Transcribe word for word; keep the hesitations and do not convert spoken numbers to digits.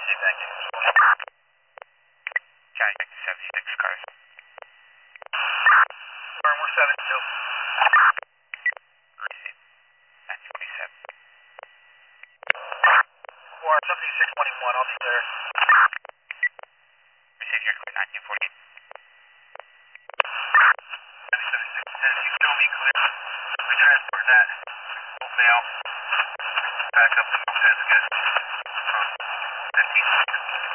thank you. Charlie, seventy-six cars. Warren, we're seventy-two. Receive. nine twenty-seven. Warren, seventy-six twenty-one, I'll be there. Receive your clear, nineteen forty-eight. seventy-six ten, you show me clear. We transport that. We'll fail. Back up to Chattanooga. fifteen.